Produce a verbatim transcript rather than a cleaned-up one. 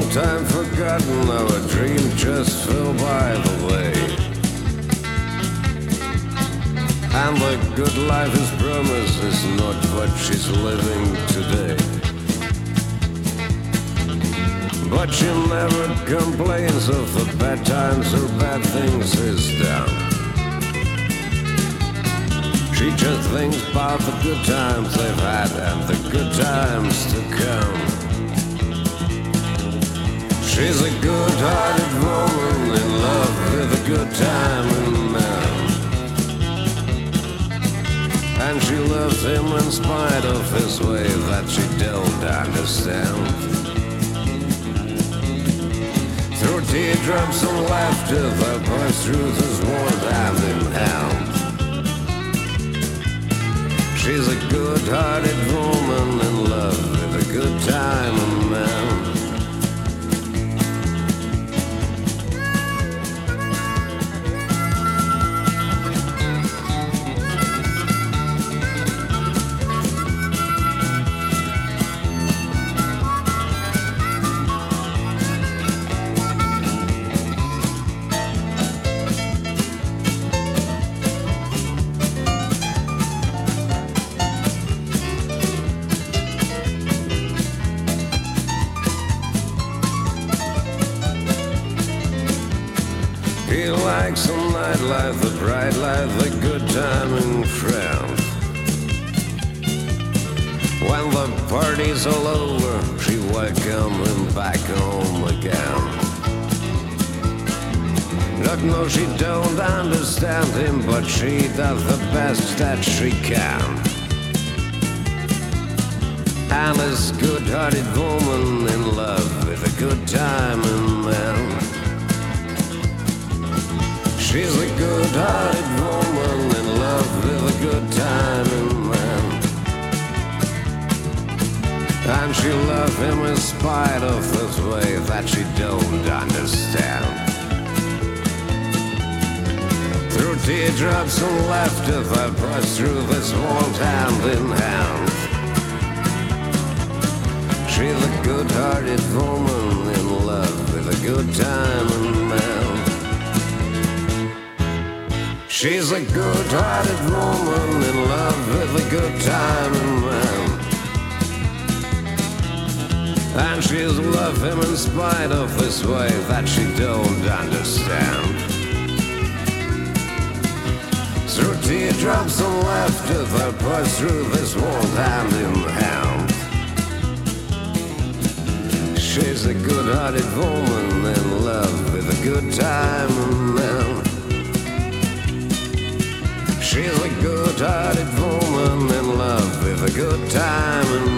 long time forgotten, our dream just fell by the way. And the good life is promised is not what she's living today. But she never complains of the bad times or bad things is down. She just thinks about the good times they've had and the good times to come. She's a good-hearted woman in love with a good time and man. And she loves him in spite of his way that she don't understand. Through teardrops and laughter, the boy's truth is worn hand in hand. She's a good-hearted woman in love with a good time and man. He likes the nightlife, the bright life, the good timing friend. When the party's all over, she welcome him back home again. Look, no, she don't understand him, but she does the best that she can. And this good-hearted woman in love with a good timing man. She's a good-hearted woman in love with a good timing man. And she loves him in spite of this way that she don't understand. Through teardrops and laughter that press through this world hand in hand. She's a good-hearted woman in love with a good timing man. She's a good-hearted woman in love with a good timing man. And she's love him in spite of this way that she don't understand. Through teardrops and laughter that push through this world hand in hand. She's a good-hearted woman in love with a good timing man. She's a good-hearted woman in love with a good time and